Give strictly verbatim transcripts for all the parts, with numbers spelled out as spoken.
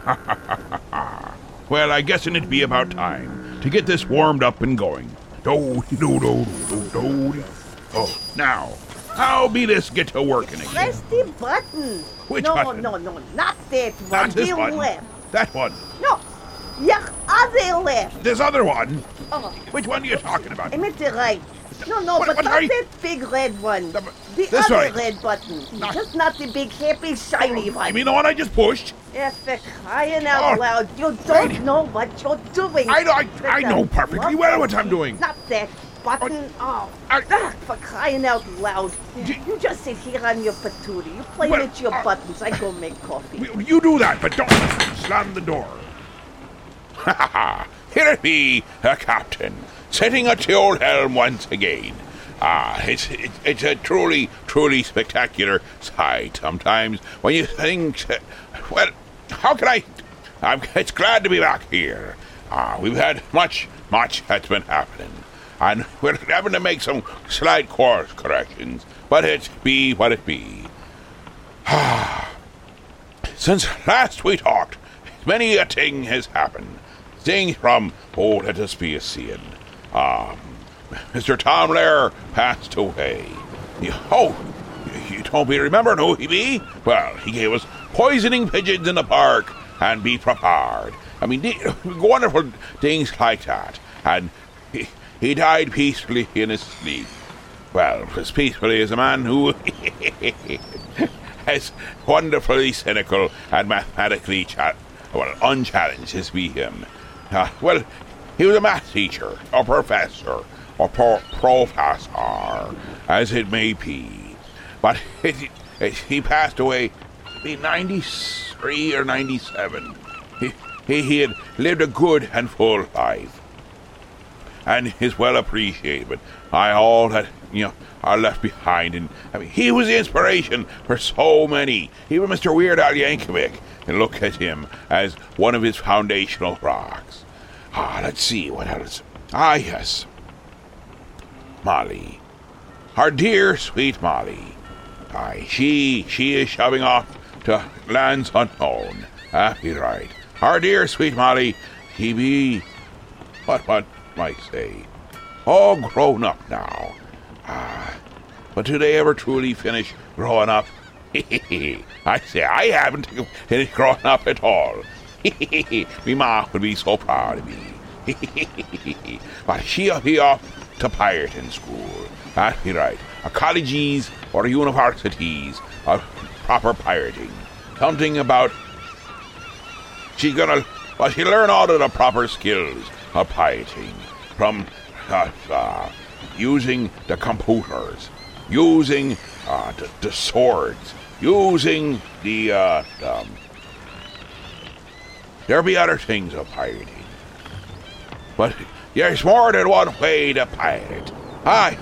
Well, I guess it'd be about time to get this warmed up and going. Do do do do do. Oh, now, how be this get to working again? Press the button. Which no, button? No, no, no, not that one. Not this the one. left. That one. No, your other left. This other one. Oh, Which one are you talking about? I meant the right. No, no, What- but what not are you- that big red one. The- The this other right. red button. Not- Just not the big, happy, shiny one. You mean the one I just pushed? Yeah, for crying out Oh, loud. You don't right. know what you're doing. I know- I- With I the know perfectly well what I'm doing. Not that button. Oh, I- ah, for crying out loud. D- You just sit here on your patootie. You play Well, with your uh, buttons. I go make coffee. You do that, but don't slam the door. Ha ha ha! Here it be, the captain, sitting at the old helm once again. Ah, it's it, it's a truly, truly spectacular sight sometimes when you think, uh, well, how can I? I'm, it's glad to be back here. Ah, we've had much, much that's been happening, and we're having to make some slight course corrections, but it be what it be. Ah, since last we talked, many a thing has happened. Things from, oh, let us be a seeing. Um, Mister Tom Lair passed away. You, oh, you don't be remembering who he be? Well, he gave us poisoning pigeons in the park and be prepared. I mean, the, wonderful things like that. And he, he died peacefully in his sleep. Well, as peacefully as a man who as wonderfully cynical and mathematically cha- well, unchallenged as be him. Uh, well, he was a math teacher, a professor, or pro- professor, as it may be. But it, it, he passed away in ninety-three or ninety-seven. He, he, he had lived a good and full life, and is well appreciated by all that, you know, are left behind. And I mean, he was the inspiration for so many. Even Mister Weird Al Yankovic can look at him as one of his foundational rocks. Ah, let's see what else. Ah, yes, Molly, our dear sweet Molly. Aye, she she is shoving off to lands unknown. Ah, you're right. Our dear sweet Molly, he be what what might say, all grown up now. Ah, but do they ever truly finish growing up? I say I haven't finished growing up at all. Me ma would be so proud of me. But she'll be off to pirating school. That's right. A colleges or universities of proper pirating. Something about she's gonna well she'll learn all of the proper skills of pirating. From uh, uh, using the computers, using uh, the, the swords, using the uh, um, there'll be other things of pirating. But there's more than one way to pirate. I,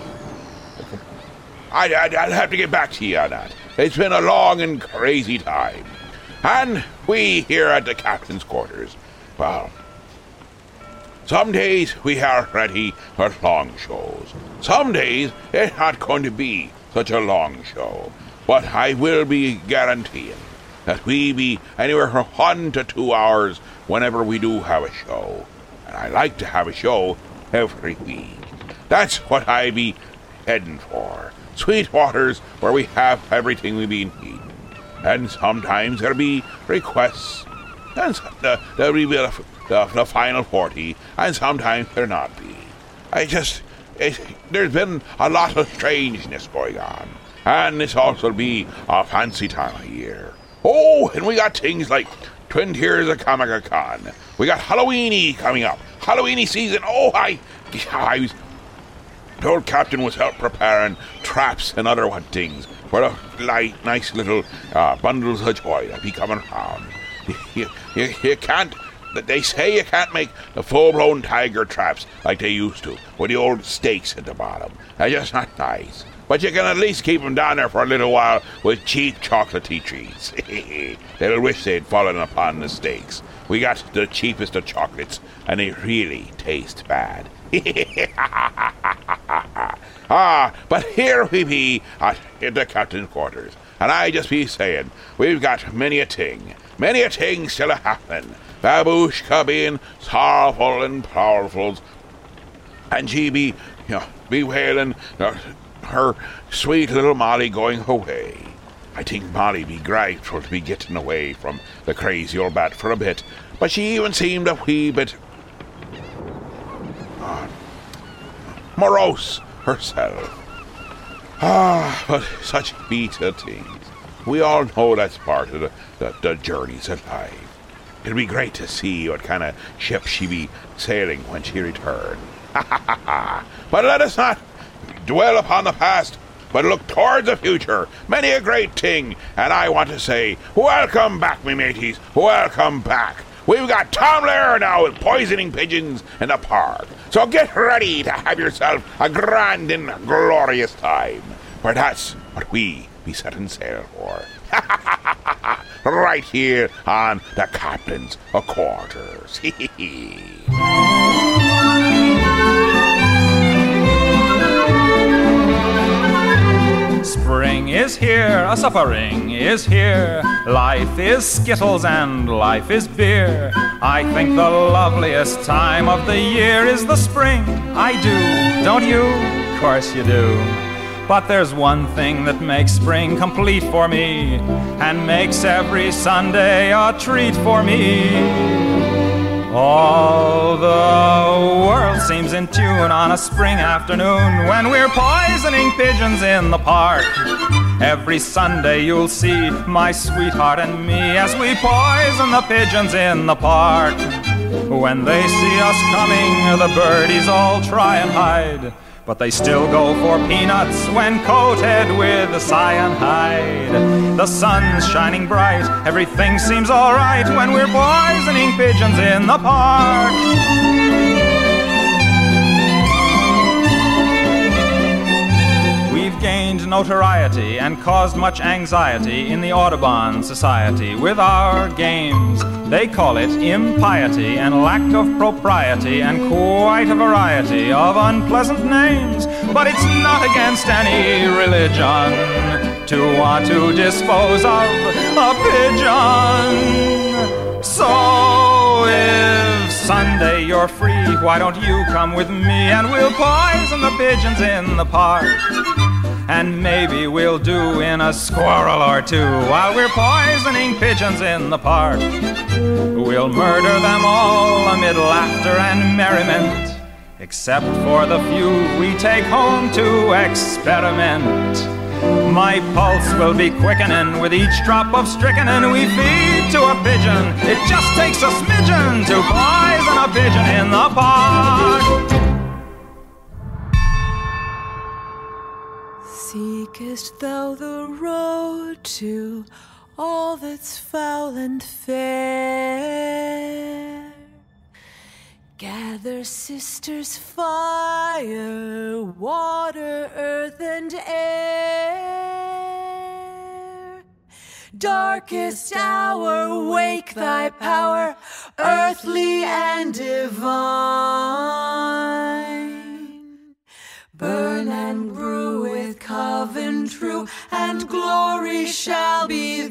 I, I'd, I'd have to get back to you on that. It's been a long and crazy time. And we here at the captain's quarters, well, some days we are ready for long shows. Some days it's not going to be such a long show. But I will be guaranteeing that we be anywhere from one to two hours whenever we do have a show. And I like to have a show every week. That's what I be heading for. Sweetwaters where we have everything we be needing. And sometimes there'll be requests. And uh, there'll be the, the, the final forty. And sometimes there'll not be. I just... It, there's been a lot of strangeness going on. And it's also be a fancy time of year. Oh, and we got things like Twin Tiers of Comic-Con. We got Halloweeny coming up. Halloweeny season. Oh, I... I was... The old captain was out preparing traps and other what things for the light, nice little uh, bundles of joy that be coming around. You, you, you can't, they say you can't make the full-blown tiger traps like they used to, with the old stakes at the bottom. They're just not nice. But you can at least keep them down there for a little while with cheap chocolatey treats. They'll wish they'd fallen upon the stakes. We got the cheapest of chocolates, and they really taste bad. Ah, but here we be at the captain's quarters, and I just be saying, we've got many a thing, many a thing still a happen. Babushka being sorrowful and powerful, and she be, you know, bewailing uh, her sweet little Molly going away. I think Molly be grateful to be getting away from the crazy old bat for a bit, but she even seemed a wee bit uh, morose herself. Ah, but such bitter things. We all know that's part of the, the, the journeys of life. It'll be great to see what kind of ship she be sailing when she return. Ha ha ha ha! But let us not dwell upon the past, but look towards the future. Many a great thing, and I want to say, welcome back, me mateys. Welcome back. We've got Tom Lehrer now with poisoning pigeons in the park. So get ready to have yourself a grand and glorious time. For that's what we be setting sail for. Right here on the Captain's Quarters. Spring is here, a suffering is here. Life is skittles and life is beer. I think the loveliest time of the year is the spring. I do, don't you? Of course you do. But there's one thing that makes spring complete for me, and makes every Sunday a treat for me. All the world seems in tune on a spring afternoon when we're poisoning pigeons in the park. Every Sunday you'll see my sweetheart and me as we poison the pigeons in the park. When they see us coming, the birdies all try and hide, but they still go for peanuts when coated with cyanide. The sun's shining bright, everything seems alright when we're poisoning pigeons in the park. We've gained notoriety and caused much anxiety in the Audubon Society with our games. They call it impiety and lack of propriety and quite a variety of unpleasant names. But it's not against any religion to want to dispose of a pigeon. So if Sunday you're free, why don't you come with me and we'll poison the pigeons in the park. And maybe we'll do in a squirrel or two while we're poisoning pigeons in the park. We'll murder them all amid laughter and merriment, except for the few we take home to experiment. My pulse will be quickening with each drop of strychnine we feed to a pigeon. It just takes a smidgen to poison a pigeon in the park. Seekest thou the road to all that's foul and fair? Gather, sisters, fire, water, earth, and air. Darkest hour, wake thy power, earthly and divine. Burn and brew with coven true, and glory shall be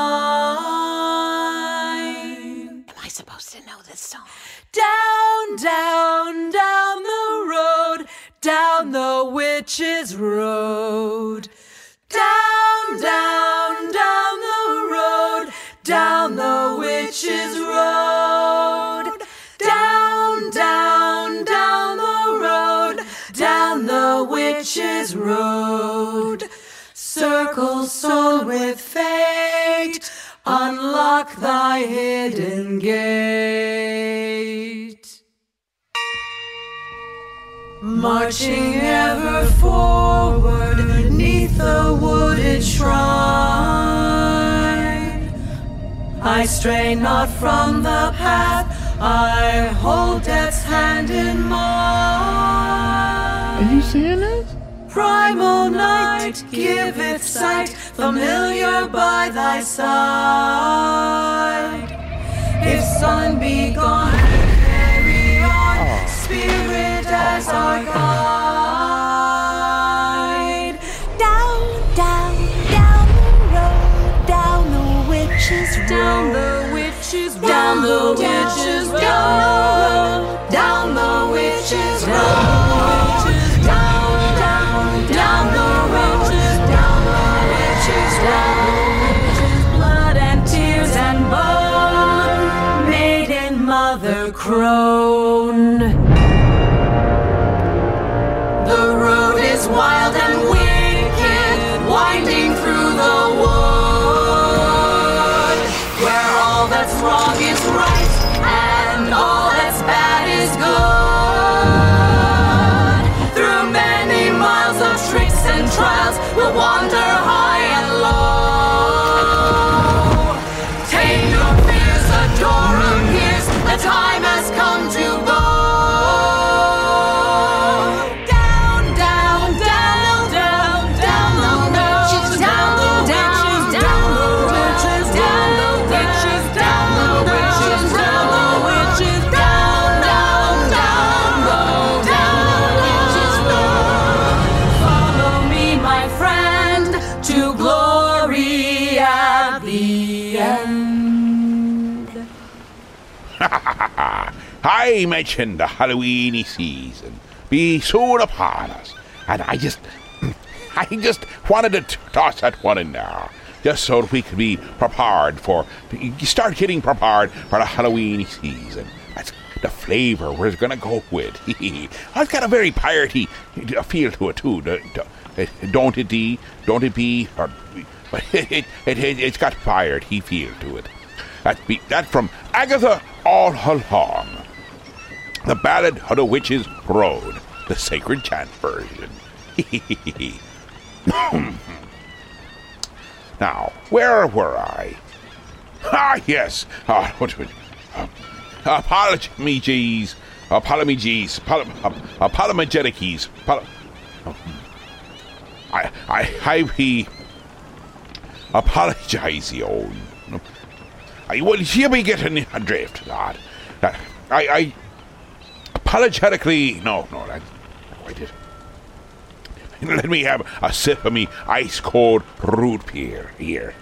thine. Am I supposed to know this song? Down, down, down the road, down the witch's road. Down, down, down the road, down the witch's road. Down, down, down the road, down the witch's road. Circle soul with fate, unlock thy hidden gate. Marching ever forward neath the wooded shrine, I stray not from the path, I hold death's hand in mine. Are you seeing this? Primal night giveth sight, familiar by thy side. If sun be gone, carry on, oh. Spirit as our guide. Down, down, down the road, down the witch's road. down the witch's road, down the witch's road, down the witch's road, down, down, down the witch's, down the witch's road. Blood and tears and bone, maiden mother crone. The road is wild and wicked, winding through the wood, where all that's wrong is right, and all that's bad is good. Through many miles of tricks and trials, we'll wander high and low. Tame your fears, a door appears, the time has come to go. I mentioned the Halloweeny season be soon upon us, and I just, I just wanted to t- toss that one in there, just so that we could be prepared for, you start getting prepared for the Halloweeny season. That's the flavour we're going to go with. It's got a very piratey feel to it too, don't it, D? Don't it be? Or, but it, it, it, it's got piratey feel to it. That's, be, that's from Agatha All Along. The Ballad of the Witch's Road, the Sacred Chant version. Now, where were I? Ah, yes. Uh, what was uh, Apologies. Apologies. Apologetics. I, I, I be apologize, you. I will she be getting a drift, lad. That I, I apologetically no, no, that's not quite it. Let me have a sip of me ice cold root beer here.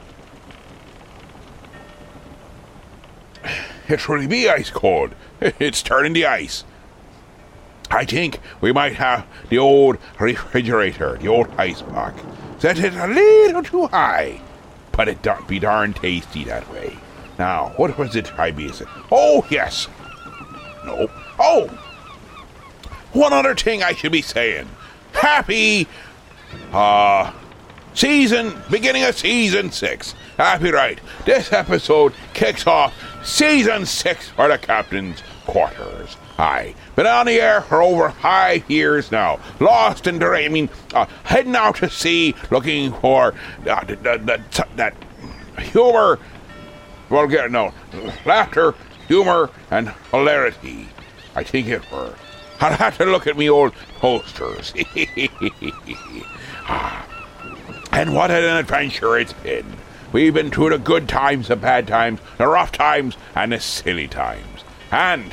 It really be ice cold. It's turning the ice. I think we might have the old refrigerator, the old ice block, set it a little too high. But it don't be darn tasty that way. Now, what was it I be saying? Oh, yes. No. Oh! One other thing I should be saying. Happy, uh, season, beginning of season six. Happy right. This episode kicks off season six for the Captain's Quarters. Aye. Been on the air for over five years now. Lost in the, I mean, uh, heading out to sea, looking for uh, the, the, the, that humor, well, get no, laughter, humor, and hilarity. I think it were. I'll have to look at me old posters. And what an adventure it's been. We've been through the good times, the bad times, the rough times, and the silly times. And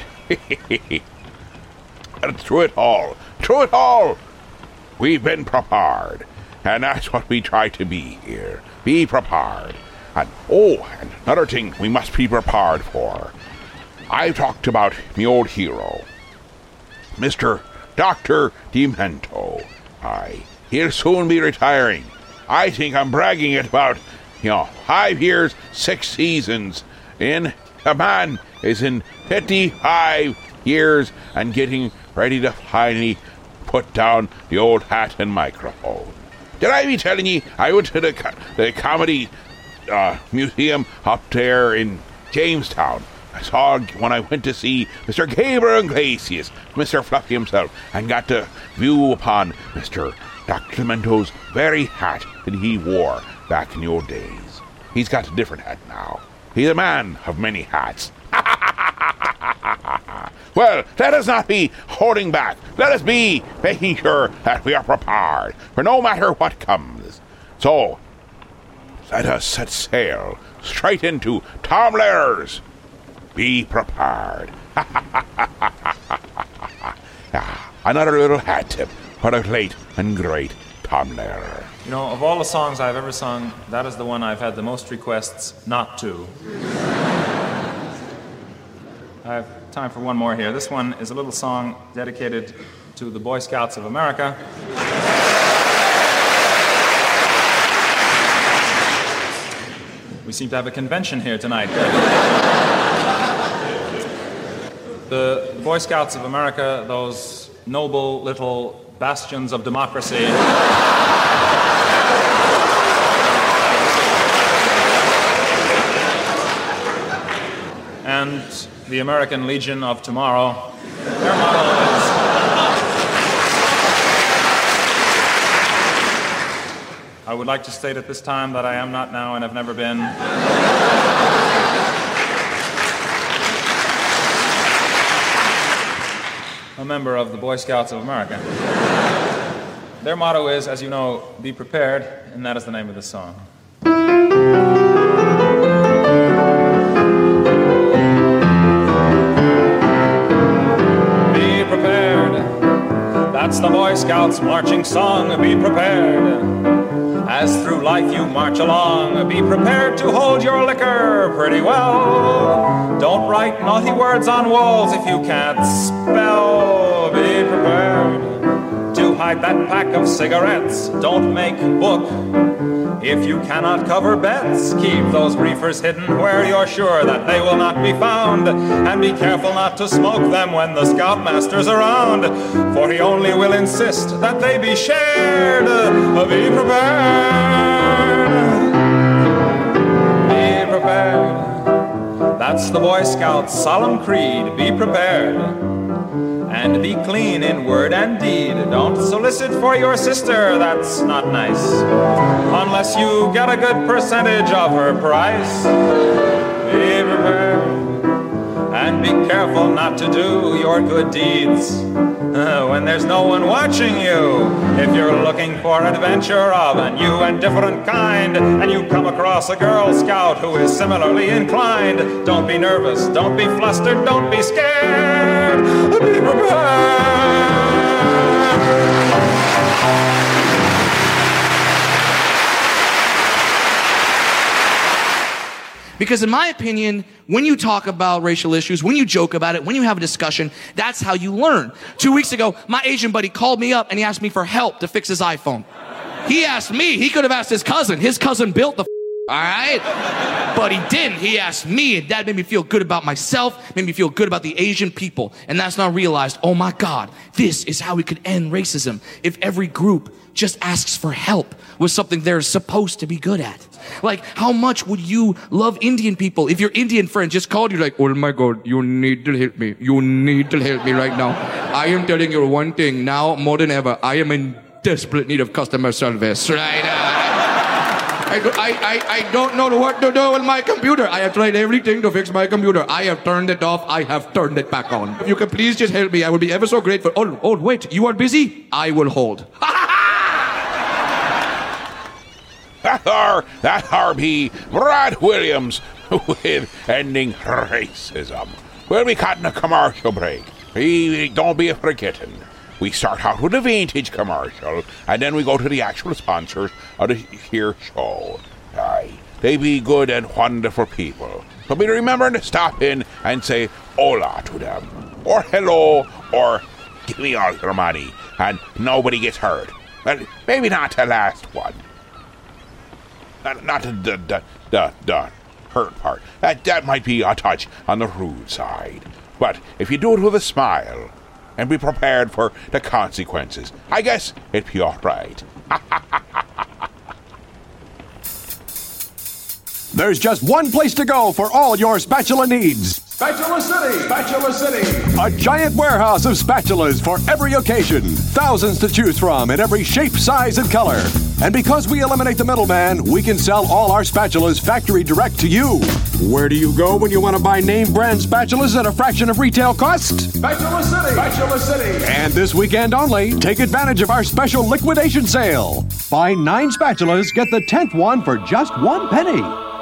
and through it all, through it all, we've been prepared. And that's what we try to be here. Be prepared. And, oh, and another thing we must be prepared for. I've talked about me old hero, Mister Doctor Demento. Aye, he'll soon be retiring. I think I'm bragging at about, you know, five years, six seasons in. The man is in fifty-five years and getting ready to finally put down the old hat and microphone. Did I be telling you I went to the, co- the comedy uh, museum up there in Jamestown? I saw when I went to see Mister Gabriel Iglesias, Mister Fluffy himself, and got to view upon Mister Doctor Demento's very hat that he wore back in the old days. He's got a different hat now. He's a man of many hats. Well, let us not be holding back. Let us be making sure that we are prepared for no matter what comes. So, let us set sail straight into Tom Lair's Be Prepared. Another little hat tip for the late and great Tom Lair. You know, of all the songs I've ever sung, that is the one I've had the most requests not to. I have time for one more here. This one is a little song dedicated to the Boy Scouts of America. We seem to have a convention here tonight. The Boy Scouts of America, those noble little bastions of democracy. And the American Legion of Tomorrow. Their motto is... I would like to state at this time that I am not now and have never been a member of the Boy Scouts of America. Their motto is, as you know, be prepared, and that is the name of this song. Be prepared, that's the Boy Scouts marching song. Be prepared, as through life you march along. Be prepared to hold your liquor pretty well. Don't write naughty words on walls if you can't spell. Be prepared to hide that pack of cigarettes. Don't make book if you cannot cover bets. Keep those reefers hidden where you're sure that they will not be found. And be careful not to smoke them when the scoutmaster's around, for he only will insist that they be shared. Be prepared. Be prepared. That's the Boy Scouts' solemn creed. Be prepared. And be clean in word and deed. Don't solicit for your sister, that's not nice, unless you get a good percentage of her price. Be prepared. And be careful not to do your good deeds uh, when there's no one watching you. If you're looking for adventure of a new and different kind, and you come across a Girl Scout who is similarly inclined, don't be nervous, don't be flustered, don't be scared. Be prepared. Because in my opinion, when you talk about racial issues, when you joke about it, when you have a discussion, that's how you learn. Two weeks ago, my Asian buddy called me up and he asked me for help to fix his iPhone. He asked me, he could have asked his cousin. His cousin built the f- all right? But he didn't. He asked me, and that made me feel good about myself, made me feel good about the Asian people. And that's when I realized, oh my God, this is how we could end racism. If every group just asks for help with something they're supposed to be good at. Like, how much would you love Indian people if your Indian friend just called you like, oh my God, you need to help me. You need to help me right now. I am telling you one thing, now more than ever, I am in desperate need of customer service, right? Uh, I, I, I, I don't know what to do with my computer. I have tried everything to fix my computer. I have turned it off. I have turned it back on. If you can please just help me, I would be ever so grateful. Oh, oh, wait, you are busy? I will hold. That are, that are be Brad Williams with Ending Racism. We'll be cutting a commercial break. We, don't be forgetting. We start out with a vintage commercial, and then we go to the actual sponsors of the here show. Aye, they be good and wonderful people. So be remembering to stop in and say hola to them, or hello, or give me all your money, and nobody gets hurt. Well, maybe not the last one. Not, not the, the, the, the, the hurt part. That, that might be a touch on the rude side. But if you do it with a smile and be prepared for the consequences, I guess it'd be all right. There's just one place to go for all your spatula needs. Spatula City! Spatula City! A giant warehouse of spatulas for every occasion. Thousands to choose from in every shape, size, and color. And because we eliminate the middleman, we can sell all our spatulas factory direct to you. Where do you go when you want to buy name brand spatulas at a fraction of retail cost? Spatula City! Spatula City! And this weekend only, take advantage of our special liquidation sale. Buy nine spatulas, get the tenth one for just one penny.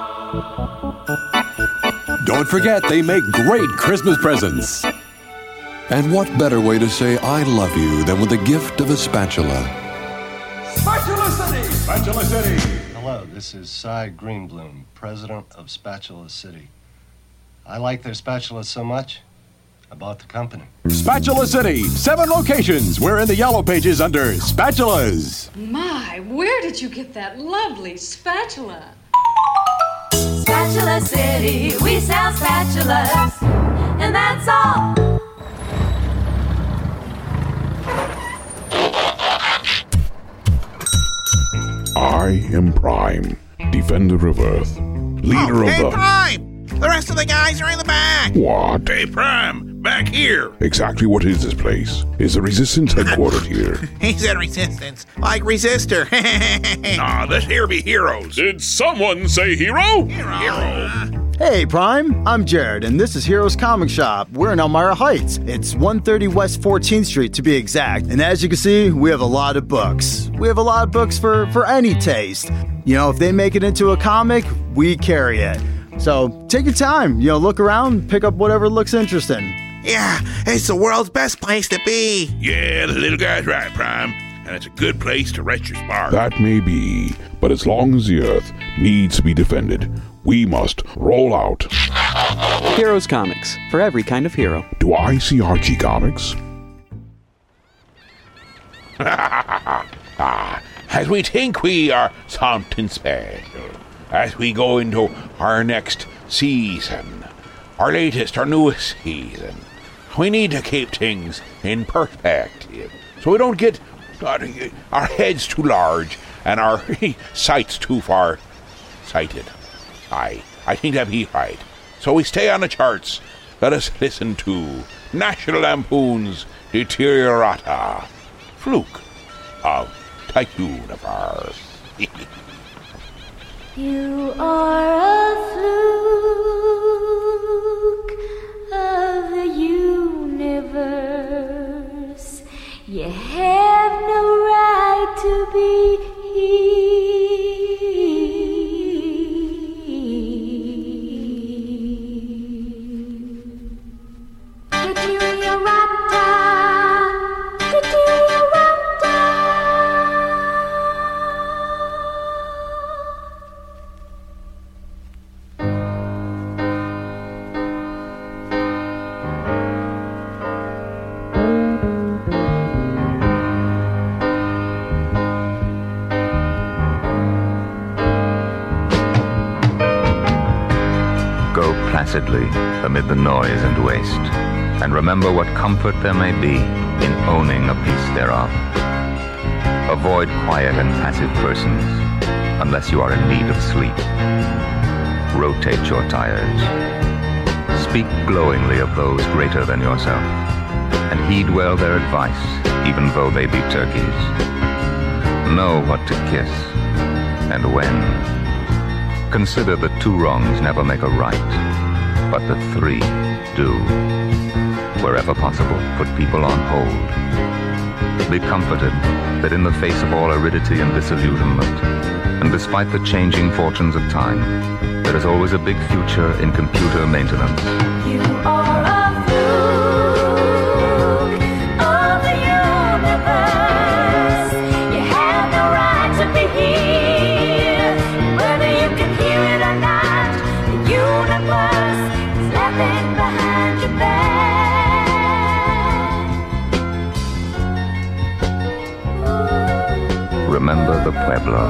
Don't forget, they make great Christmas presents. And what better way to say I love you than with the gift of a spatula? Spatula City! Spatula City. Hello, this is Cy Greenbloom, president of Spatula City. I like their spatulas so much, I bought the company. Spatula City, seven locations. We're in the yellow pages under spatulas. My, where did you get that lovely spatula? Spatula City, we sell spatulas, and that's all. I am Prime, Defender of Earth, leader oh, of hey, the... Prime! The rest of the guys are in the back! What? Hey, Prime! Back here! Exactly what is this place? Is the Resistance headquartered here? He said Resistance, like Resistor. Nah, this here be Heroes. Did someone say hero? Hero. Hero. Hey, Prime, I'm Jared, and this is Heroes Comic Shop. We're in Elmira Heights. It's one thirty West fourteenth Street, to be exact. And as you can see, we have a lot of books. We have a lot of books for, for any taste. You know, if they make it into a comic, we carry it. So take your time, you know, look around, pick up whatever looks interesting. Yeah, it's the world's best place to be. Yeah, the little guy's right, Prime. And it's a good place to rest your spark. That may be, but as long as the Earth needs to be defended, we must roll out. Heroes Comics, for every kind of hero. Do I see Archie Comics? Ah, as we think we are something special, as we go into our next season, our latest, our newest season, we need to keep things in perspective, so we don't get uh, our heads too large and our sights too far sighted. Aye, I think that'd be right. So we stay on the charts. Let us listen to National Lampoon's Deteriorata, Fluke of the Universe. You are a fluke of the universe. You have no right to be here. Deteriorata, Deteriorata. Go placidly amid the noise and waste, and remember what comfort there may be in owning a piece thereof. Avoid quiet and passive persons, unless you are in need of sleep. Rotate your tires. Speak glowingly of those greater than yourself, and heed well their advice, even though they be turkeys. Know what to kiss, and when. Consider that two wrongs never make a right, but that three do. Wherever possible, put people on hold. Be comforted that in the face of all aridity and disillusionment, and despite the changing fortunes of time, there is always a big future in computer maintenance. You are a fluke of the universe. You have no right to be here. Whether you can hear it or not, the universe is laughing behind your back. Remember the Pueblo.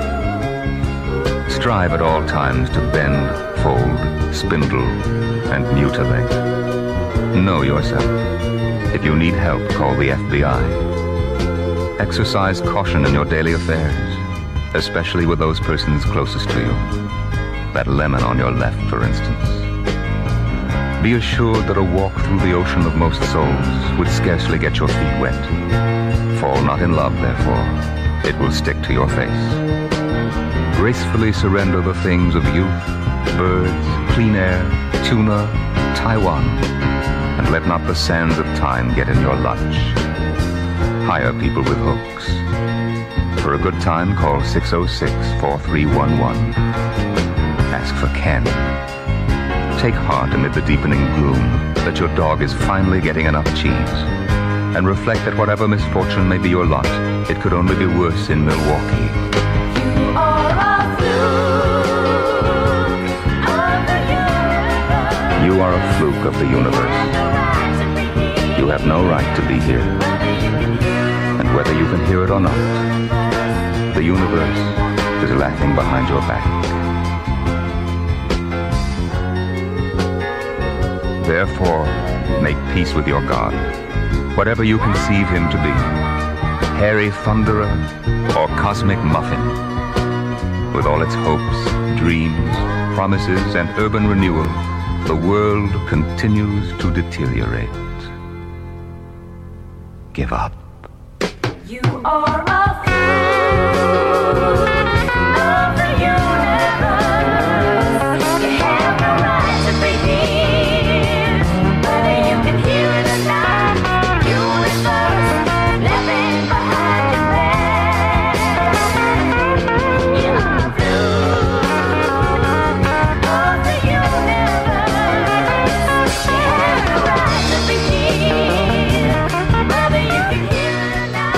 Strive at all times to bend, fold, spindle, and mutilate. Know yourself. If you need help, call the F B I. Exercise caution in your daily affairs, especially with those persons closest to you. That lemon on your left, for instance. Be assured that a walk through the ocean of most souls would scarcely get your feet wet. Fall not in love, therefore. It will stick to your face. Gracefully surrender the things of youth, birds, clean air, tuna, Taiwan, and let not the sands of time get in your lunch. Hire people with hooks. For a good time, call six oh six, four three one one. Ask for Ken. Take heart amid the deepening gloom that your dog is finally getting enough cheese, and reflect that whatever misfortune may be your lot, it could only be worse in Milwaukee. You are a fluke of the universe. You have no right to be here. And whether you can hear it or not, the universe is laughing behind your back. Therefore, make peace with your God, whatever you conceive him to be, hairy thunderer or cosmic muffin. With all its hopes, dreams, promises, and urban renewal, the world continues to deteriorate. Give up. You are a fool of the universe. You have no right to be here, whether you can hear it or not. The universe living behind your back. You are a fool of the universe. You have no right to be here, whether you can hear it or not.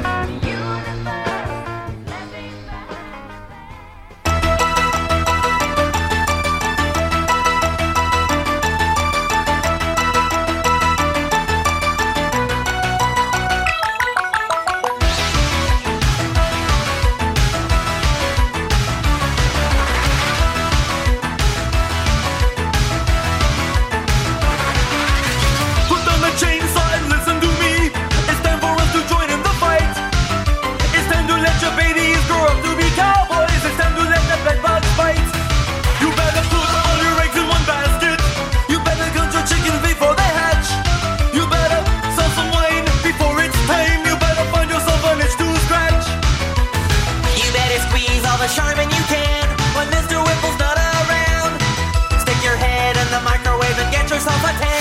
Put down the chainsaw and listen to me. It's time for us to join in the fight. It's time to let your babies grow up to be cowboys. It's time to let the bedbugs fight. You better put all your eggs in one basket. You better count your chickens before they hatch. You better sell some wine before it's time. You better find yourself an itch to scratch. You better squeeze all the charmin you can when Mister Whipple's not around. Stick your head in the microwave and get yourself a tan.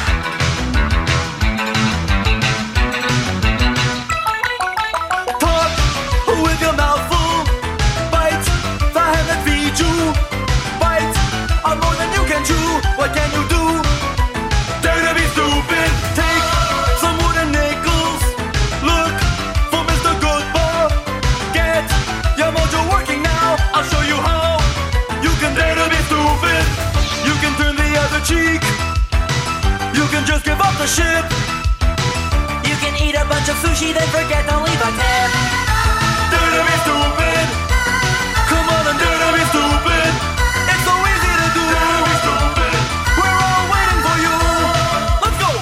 Talk with your mouth full. Bite the hand that feeds you. Bite on more than you can chew. What can you do? Dare to be stupid. Take some wooden nickels. Look for Mister Goodbar. Get your mojo working now. I'll show you how. You can dare to be stupid. You can turn the other cheek. You can just give up the ship. You can eat a bunch of sushi, then forget to leave a tip. Dare to be stupid. Come on and dare to be stupid. It's so easy to do. Dare to be stupid. We're all waiting for you. Let's go.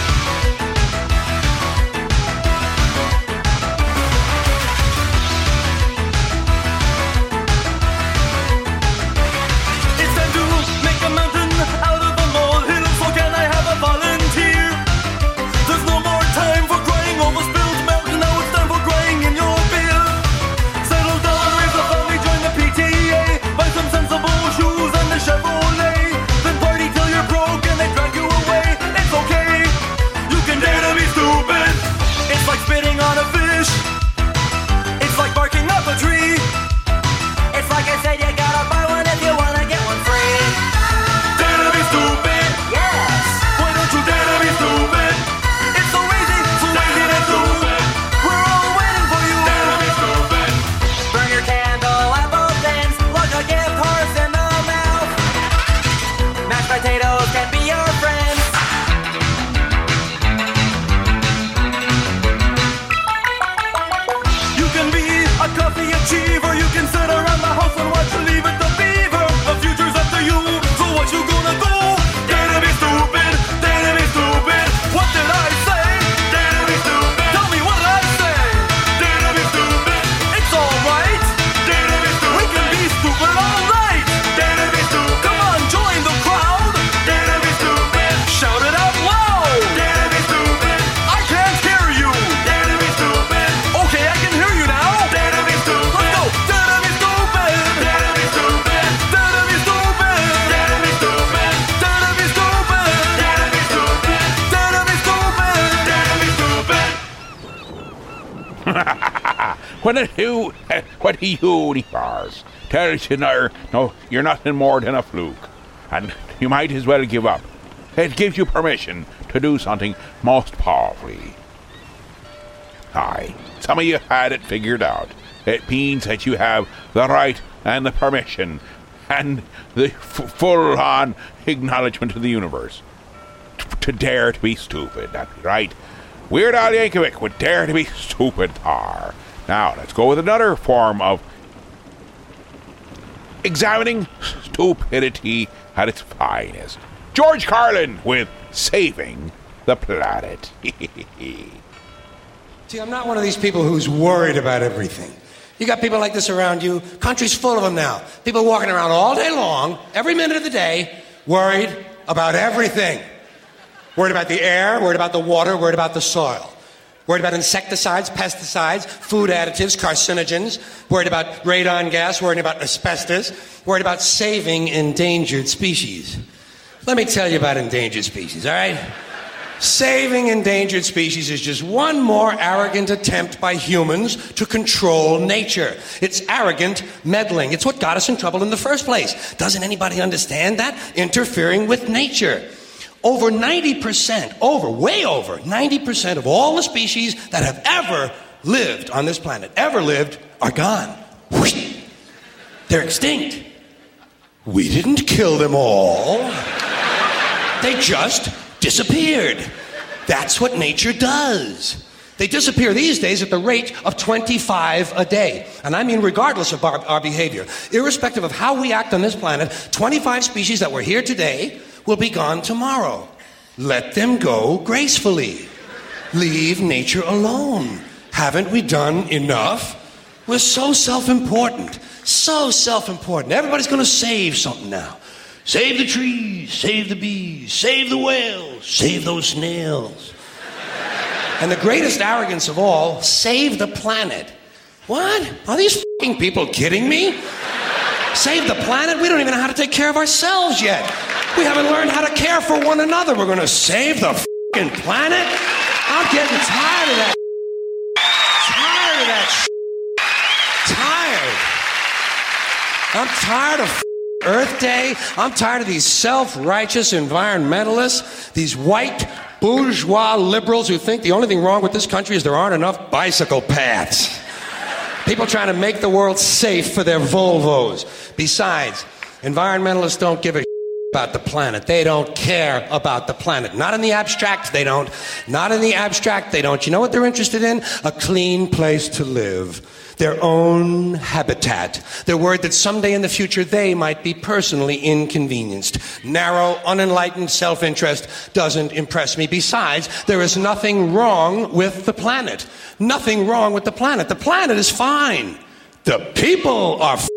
It's time to make a mountain out of a molehill. So can I have a volunteer? There's no more time for crying over spilled milk. Now it's time for crying in your beer. Settle down, raise a family, join the P T A. Buy some sensible shoes and a Chevrolet. Then party till you're broke and they drag you away. It's okay, you can dare to be stupid. It's like spitting on a fish. It's like barking up a tree. It's like I said, you gotta buy one if you wanna get one free. Dare to be stupid. Yes. Why don't you dare to be stupid? It's so easy, so easy to do. We're all waiting for you. Dare to be stupid. Burn your candle at both ends. Look a gift horse in the mouth. Mashed potatoes can be your friends. You can be a coffee achiever. You can sit around the house and watch Leave It to Beaver. The future's up to you, so what you gonna do? Dare to be stupid, dare to be stupid. What did I say? Dare to be stupid. Tell me what I say. Dare to be stupid. It's alright. Dare to be stupid. We can be stupid all night. Dare to be stupid. Come on, join the crowd. Dare to be stupid. Shout it out loud. Dare to be stupid. I can't hear you. Dare to be stupid. Okay, I can hear you now. Dare to be stupid. Let's go. Dare to be stupid. Dare to be stupid. Dare to be stupid. Dare to be stupid. Dare to be stupid. Dare to be stupid. Dare to be stupid. Dare to be stupid. What a you, what a universe. Tells you no, no, you're nothing more than a fluke. And you might as well give up. It gives you permission to do something most powerfully. Aye, some of you had it figured out. It means that you have the right and the permission and the f- full-on acknowledgement of the universe. T- to dare to be stupid, that's right. Weird Al Yankovic would dare to be stupid, Thar. Now, let's go with another form of examining stupidity at its finest. George Carlin with Saving the Planet. See, I'm not one of these people who's worried about everything. You got people like this around you. Country's full of them now. People walking around all day long, every minute of the day, worried about everything. Worried about the air, worried about the water, worried about the soil. Worried about insecticides, pesticides, food additives, carcinogens. Worried about radon gas, worried about asbestos. Worried about saving endangered species. Let me tell you about endangered species, all right? Saving endangered species is just one more arrogant attempt by humans to control nature. It's arrogant meddling. It's what got us in trouble in the first place. Doesn't anybody understand that? Interfering with nature. Over ninety percent, over, way over, ninety percent of all the species that have ever lived on this planet, ever lived, are gone. They're extinct. We didn't kill them all. They just disappeared. That's what nature does. They disappear these days at the rate of twenty-five a day. And I mean regardless of our, our behavior. Irrespective of how we act on this planet, twenty-five species that were here today will be gone tomorrow. Let them go gracefully. Leave nature alone. Haven't we done enough? We're so self-important. So self-important. Everybody's going to save something now. Save the trees, save the bees, save the whales, save those snails. And the greatest arrogance of all, save the planet. What? Are these f***ing people kidding me? Save the planet? We don't even know how to take care of ourselves yet. We haven't learned how to care for one another. We're going to save the f***ing planet? I'm getting tired of that. Tired of that. Tired. I'm tired of Earth Day. I'm tired of these self-righteous environmentalists, these white bourgeois liberals who think the only thing wrong with this country is there aren't enough bicycle paths. People trying to make the world safe for their Volvos. Besides, environmentalists don't give a shit about the planet. They don't care about the planet. Not in the abstract, they don't. Not in the abstract, they don't. You know what they're interested in? A clean place to live. Their own habitat. They're worried that someday in the future they might be personally inconvenienced. Narrow, unenlightened self-interest doesn't impress me. Besides, there is nothing wrong with the planet. Nothing wrong with the planet. The planet is fine. The people are f***ed.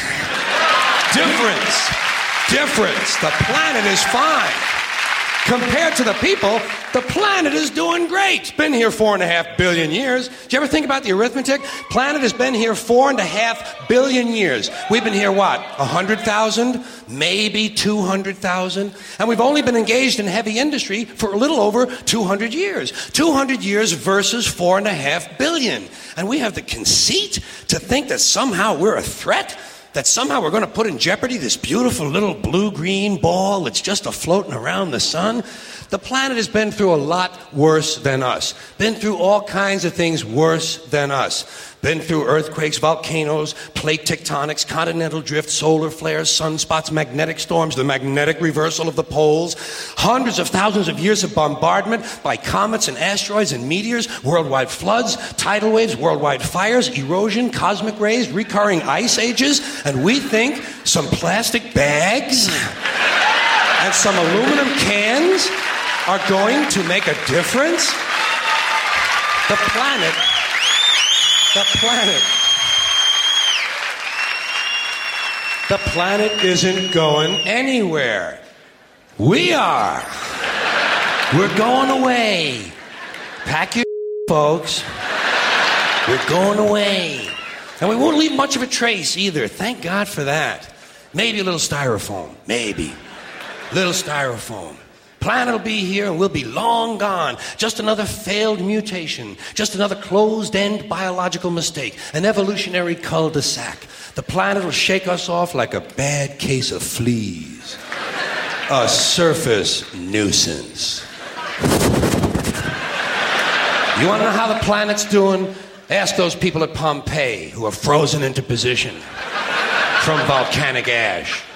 Difference. Difference. The planet is fine. Compared to the people, the planet is doing great. It's been here four and a half billion years. Did you ever think about the arithmetic? Planet has been here four and a half billion years. We've been here, what, a hundred thousand? Maybe two hundred thousand? And we've only been engaged in heavy industry for a little over two hundred years. two hundred years versus four and a half billion. And we have the conceit to think that somehow we're a threat? That somehow we're going to put in jeopardy this beautiful little blue-green ball that's just a-floating around the sun? The planet has been through a lot worse than us. Been through all kinds of things worse than us. Been through earthquakes, volcanoes, plate tectonics, continental drift, solar flares, sunspots, magnetic storms, the magnetic reversal of the poles, hundreds of thousands of years of bombardment by comets and asteroids and meteors, worldwide floods, tidal waves, worldwide fires, erosion, cosmic rays, recurring ice ages, and we think some plastic bags and some aluminum cans are going to make a difference? The planet, the planet, the planet isn't going anywhere. We are. We're going away. Pack your folks. We're going away. And we won't leave much of a trace either. Thank God for that. Maybe a little styrofoam. Maybe. Little styrofoam. Planet will be here and we'll be long gone. Just another failed mutation. Just another closed-end biological mistake. An evolutionary cul-de-sac. The planet will shake us off like a bad case of fleas. A surface nuisance. You want to know how the planet's doing? Ask those people at Pompeii who are frozen into position from volcanic ash.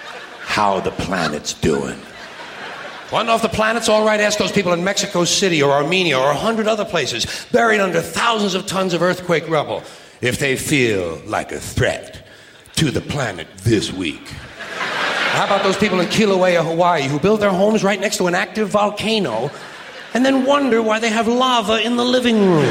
how the planet's doing. Want to know if the planet's all right? Ask those people in Mexico City or Armenia or a hundred other places buried under thousands of tons of earthquake rubble if they feel like a threat to the planet this week. How about those people in Kilauea, Hawaii, who build their homes right next to an active volcano and then wonder why they have lava in the living room?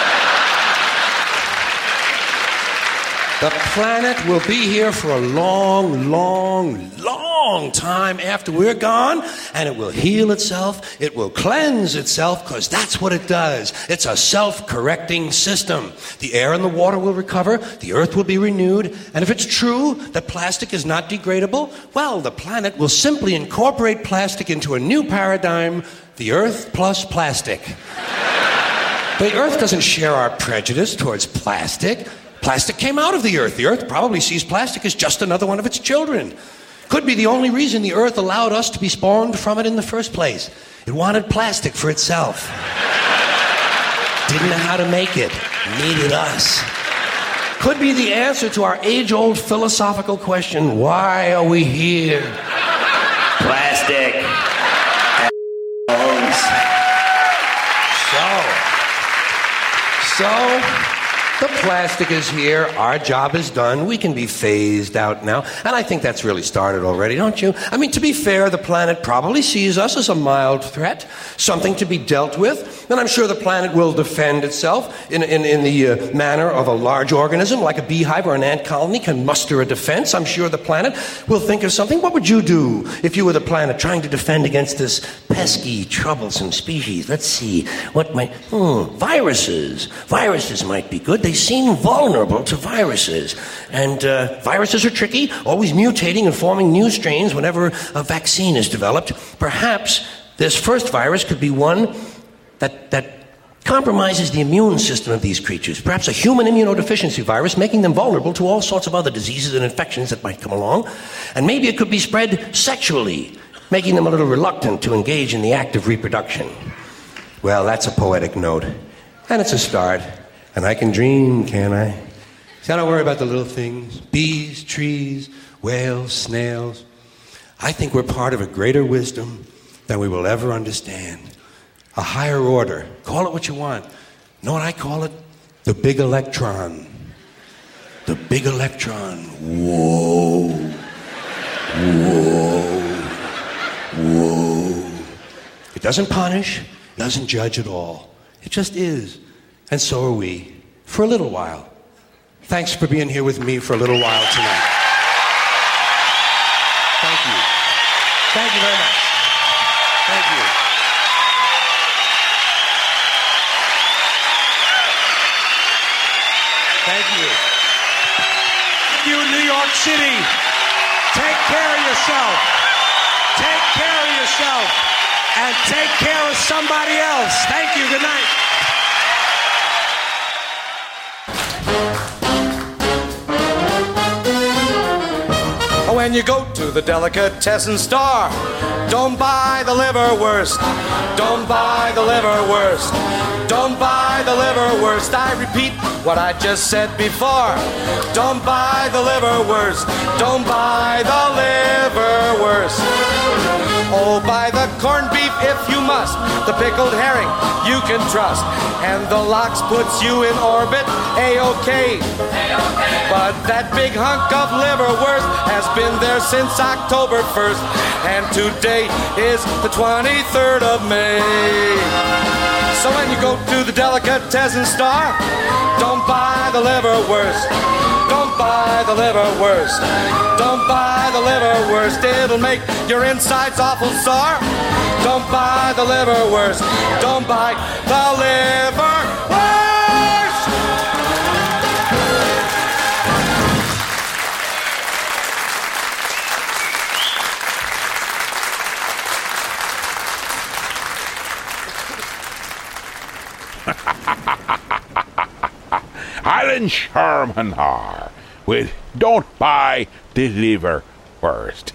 The planet will be here for a long, long, long time after we're gone, and it will heal itself, it will cleanse itself, because that's what it does. It's a self-correcting system. The air and the water will recover, the earth will be renewed, and if it's true that plastic is not degradable, well, the planet will simply incorporate plastic into a new paradigm, the earth plus plastic. The earth doesn't share our prejudice towards plastic. Plastic came out of the earth. The earth probably sees plastic as just another one of its children. Could be the only reason the earth allowed us to be spawned from it in the first place. It wanted plastic for itself. Didn't know how to make it. Needed us. Could be the answer to our age-old philosophical question, why are we here? Plastic. So, so... the plastic is here. Our job is done. We can be phased out now. And I think that's really started already, don't you? I mean, to be fair, the planet probably sees us as a mild threat, something to be dealt with. And I'm sure the planet will defend itself in, in, in the uh, manner of a large organism, like a beehive or an ant colony can muster a defense. I'm sure the planet will think of something. What would you do if you were the planet trying to defend against this pesky, troublesome species? Let's see. What might... Hmm, viruses. Viruses might be good. They seem vulnerable to viruses. And uh, viruses are tricky, always mutating and forming new strains whenever a vaccine is developed. Perhaps this first virus could be one that, that compromises the immune system of these creatures. Perhaps a human immunodeficiency virus, making them vulnerable to all sorts of other diseases and infections that might come along. And maybe it could be spread sexually, making them a little reluctant to engage in the act of reproduction. Well, that's a poetic note. And it's a start. And I can dream, can't I? See, I don't worry about the little things. Bees, trees, whales, snails. I think we're part of a greater wisdom than we will ever understand. A higher order. Call it what you want. Know what I call it? The big electron. The big electron. Whoa. Whoa. Whoa. It doesn't punish. It doesn't judge at all. It just is. And so are we, for a little while. Thanks for being here with me for a little while tonight. Thank you. Thank you very much. Thank you. Thank you. You, New York City, take care of yourself. Take care of yourself. And take care of somebody else. Thank you. Good night. When you go to the delicatessen store, don't buy the liverwurst. Don't buy the liverwurst. Don't buy the liverwurst. I repeat what I just said before. Don't buy the liverwurst. Don't buy the liverwurst. Oh, buy the corned beef if you must. The pickled herring you can trust. And the lox puts you in orbit, A-OK. But that big hunk of liverwurst has been there since October first. And today is the twenty-third of May. So when you go to the delicatessen store, don't buy the liverwurst. Don't buy the liverwurst. Don't buy the liverwurst. It'll make your insides awful sore. Don't buy the liverwurst. Don't buy the liverwurst. Alan Sherman are with Don't Buy the Liverwurst.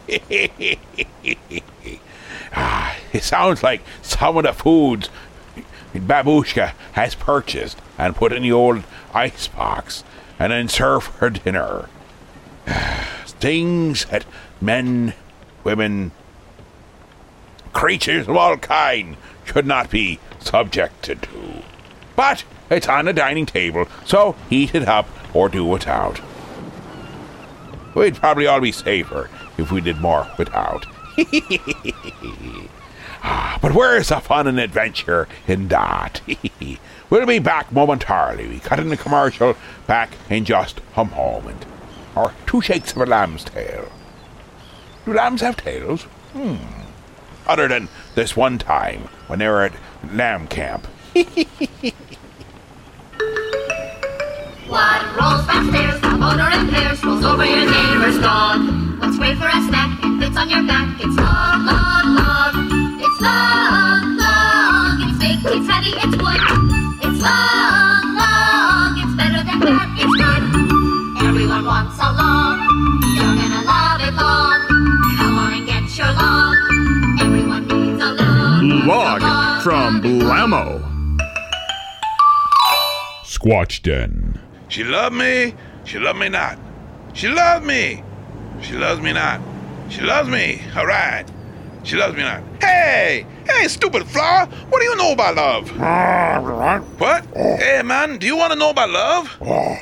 Ah, it sounds like some of the foods Babushka has purchased and put in the old icebox and then served for dinner. Things that men women, creatures of all kind should not be subjected to. But it's on the dining table, so eat it up or do without. We'd probably all be safer if we did more without. Ah, but where's the fun and adventure in that? We'll be back momentarily. We cut in the commercial back in just a moment. Or two shakes of a lamb's tail. Do lambs have tails? Hmm. Other than this one time when they were at lamb camp. What rolls fast stairs, the motor impairs, rolls over your neighbor's dog. What's great for a snack and fits on your back? It's long, long, long. It's long, long. It's big, it's heavy, it's wood. It's long, long. It's better than that, it's good. Everyone wants a log. You're gonna love it long. Come on and get your log. Everyone needs a log. Log from Blammo. Squatch Den. She love me, she love me not. She love me, she loves me not. She loves me, alright. She loves me not. Hey, hey, stupid flower, what do you know about love? What? Hey, man, do you want to know about love?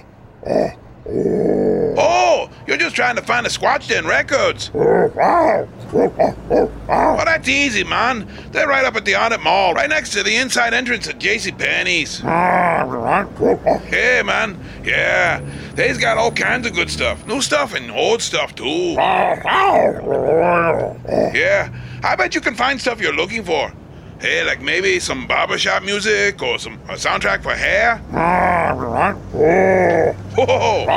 Oh, you're just trying to find the Squatch Den records. Well, that's easy, man. They're right up at the Audit Mall, right next to the inside entrance at JCPenney's. Hey, man. Yeah, they's got all kinds of good stuff. New stuff and old stuff, too. Yeah, I bet you can find stuff you're looking for. Hey, like maybe some barbershop music or some a soundtrack for hair. Whoa.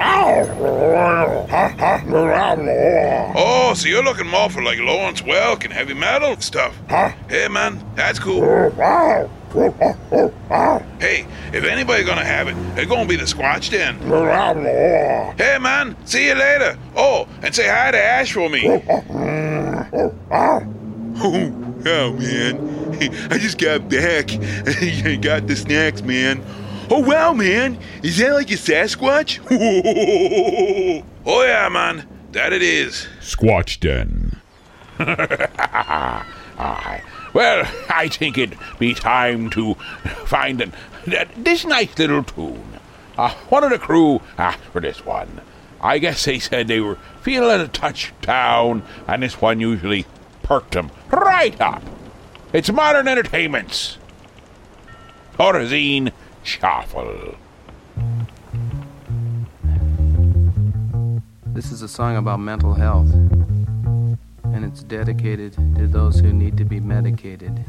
Oh, so you're looking more for like Lawrence Welk and heavy metal stuff. Hey, man, that's cool. Hey, if anybody's gonna have it, it's gonna be the Squatch Den. Hey, man, see you later. Oh, and say hi to Ash for me. Oh, man, I just got back. I got the snacks, man. Oh, wow, man, is that like a Sasquatch? Oh, yeah, man, that it is. Squatch Den. Aye. Well, I think it'd be time to find an, uh, this nice little tune. Uh, one of the crew asked for this one. I guess they said they were feeling a touch down, and this one usually perked them right up. It's Modern Entertainment's Thorazine Shuffle. This is a song about mental health, and it's dedicated to those who need to be medicated.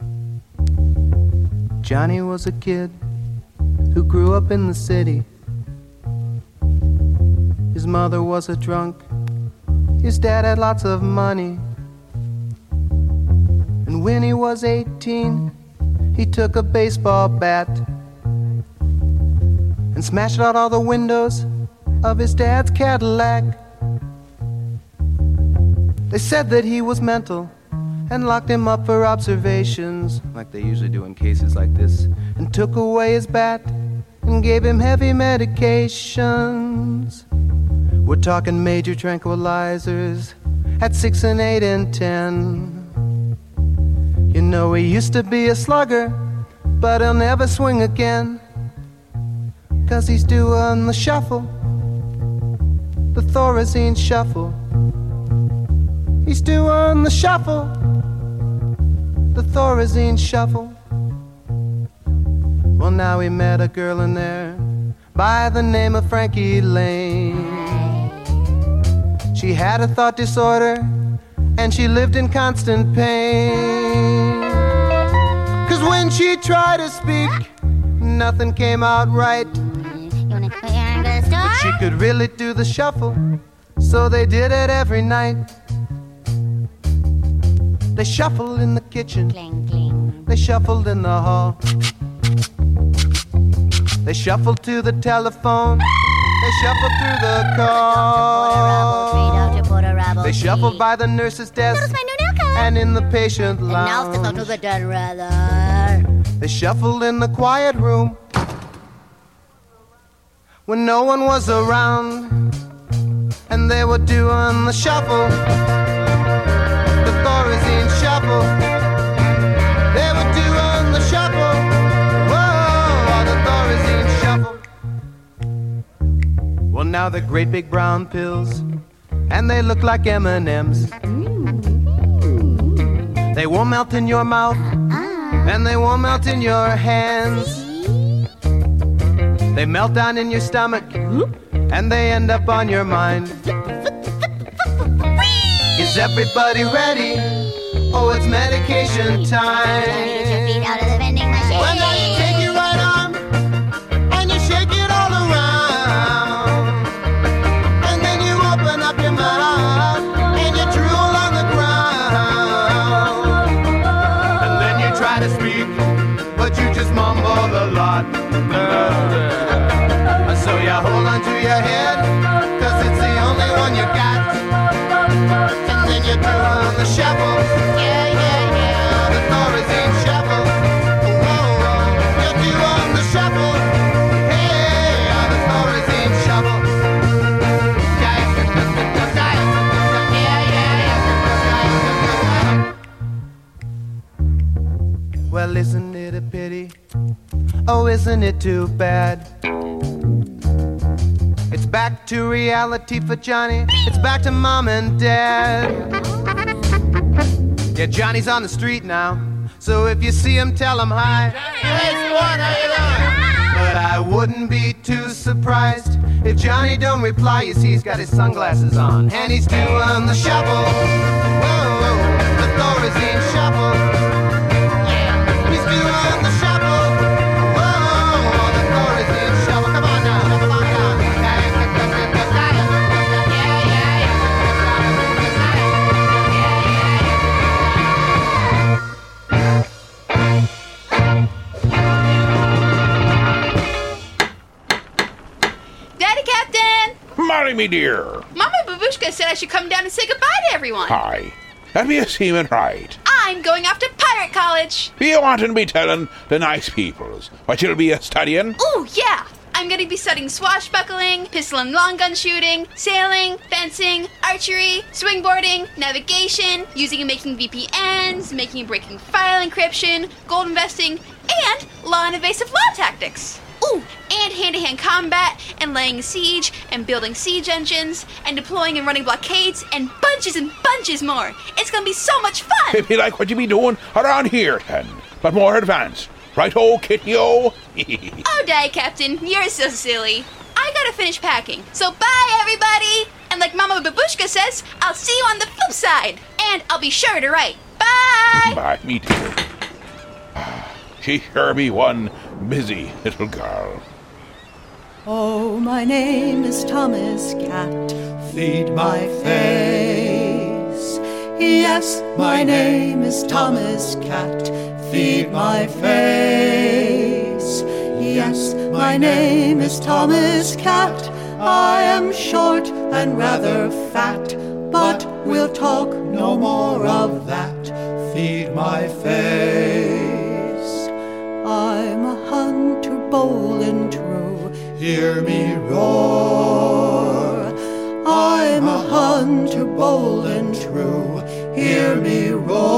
Johnny was a kid who grew up in the city. His mother was a drunk. His dad had lots of money. And when he was eighteen, he took a baseball bat and smashed out all the windows of his dad's Cadillac. They said that he was mental and locked him up for observations, like they usually do in cases like this, and took away his bat and gave him heavy medications. We're talking major tranquilizers at six and eight and ten. You know he used to be a slugger, but he'll never swing again, 'cause he's doing the shuffle, the Thorazine shuffle. He's doing the shuffle, the Thorazine shuffle. Well, now he met a girl in there by the name of Frankie Lane. She had a thought disorder and she lived in constant pain. 'Cause when she tried to speak, nothing came out right. But she could really do the shuffle, so they did it every night. They shuffled in the kitchen, cling, cling. They shuffled in the hall. They shuffled to the telephone. They shuffled through the call. They shuffled by the nurse's desk and in the patient lounge. And now to the dead rather. They shuffled in the quiet room when no one was around, and they were doing the shuffle, now they're great big brown pills, and they look like M and M's. They won't melt in your mouth, and they won't melt in your hands. They melt down in your stomach, and they end up on your mind. Is everybody ready? Oh, it's medication time. Out of the vending machine. Well, now you take your right arm and you shake it all around, and then you open up your mouth and you drool on the ground, and then you try to speak, but you just mumble a lot. So you hold on to your head, cause it's the only one you got, and then you do on the shuffle. Yeah, yeah, yeah, the Thorazine shuffle. Well, isn't it a pity? Oh, isn't it too bad? It's back to reality for Johnny. It's back to mom and dad. Yeah, Johnny's on the street now, so if you see him, tell him hi. Hey, sport, how you doing? But I wouldn't be too surprised if Johnny don't reply. You see, he's got his sunglasses on, and he's doing the shuffle. Whoa, whoa, the Thorazine shuffle. Molly, me dear. Mama Babushka said I should come down and say goodbye to everyone. Hi. That be a seeming right. I'm going off to pirate college. You want to be telling the nice peoples what you'll be a studying? Ooh, yeah. I'm going to be studying swashbuckling, pistol and long gun shooting, sailing, fencing, archery, swingboarding, navigation, using and making V P Ns, making and breaking file encryption, gold investing, and law and evasive law tactics. Ooh, and hand-to-hand combat, and laying siege, and building siege engines, and deploying and running blockades, and bunches and bunches more. It's gonna be so much fun! Maybe like what you be doing around here, then, but more advanced. Right-o, Kitty-o? Oh, die, Captain, you're so silly. I gotta finish packing, so bye, everybody! And like Mama Babushka says, I'll see you on the flip side, and I'll be sure to write. Bye! Bye, me too. She sure be one busy little girl. Oh, my name is Thomas Cat. Feed my face. Yes, my name is Thomas Cat. Feed my face. Yes, my name is Thomas Cat. I am short and rather fat, but we'll talk no more of that. Feed my face. I'm a hunter bold and true, hear me roar. I'm a hunter bold and true, hear me